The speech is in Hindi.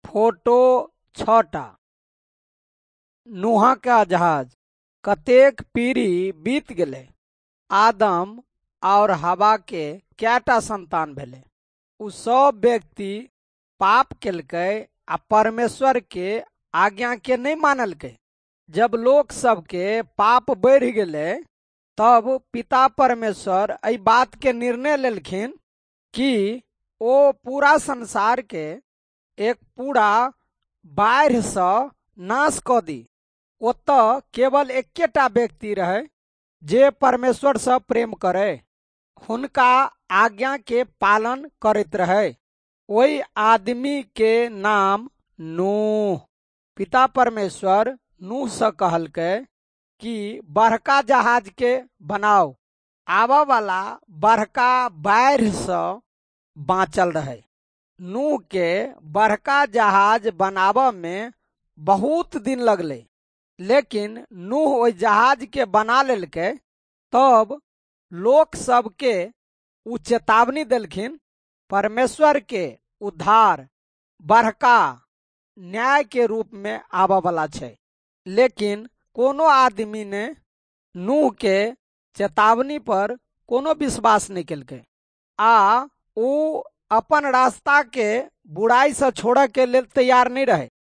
फोटो 6टा। नूह का जहाज। कतेक पीढ़ी बीत गेले। आदम और हवा के कैटा संतान भेले। उ सब व्यक्ति पाप केलकै आ परमेश्वर के आज्ञा के नहीं मानलकै। जब लोग सबके पाप बढ़ गेले तब पिता परमेश्वर एहि बात के निर्णय लेलखिन कि ओ पूरा संसार के एक पूरा बाढ़ि से नाश क दी। ओतऽ केवल एकेटा व्यक्ति रहे जे परमेश्वर से प्रेम करे, हुनका आज्ञा के पालन करैत रहे। वही आदमी के नाम नूह। पिता परमेश्वर नूह से कहलकै कि बड़का जहाज के बनाओ, आवा वाला बड़का बाढ़ि से बाँचल रहे। नूह के बड़का जहाज बनावा में बहुत दिन लगले, लेकिन नूह ओहि जहाज के बना लेलकै। तब लोक सबके उ चेतावनी देलखिन परमेश्वर के उद्धार बड़का न्याय के रूप में आवा वाला छै। लेकिन कोनो आदमी ने नूह के चेतावनी पर कोनो विश्वास नहीं केलकै आ उ अपन रास्ता के बुराई से छोड़े के लेल तैयार नहीं रहे।